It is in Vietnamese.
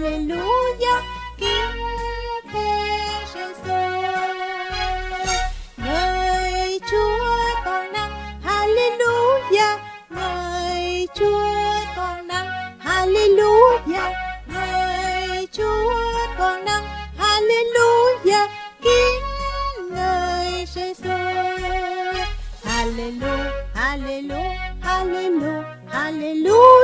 Hallelujah, kính thề Giêsu. Ngợi Chúa toàn năng, Hallelujah, ngợi Chúa toàn năng, Hallelujah, ngợi Chúa toàn năng, Hallelujah, kính ngợi Giêsu. Hallelujah, Hallelujah, Hallelujah, Hallelujah.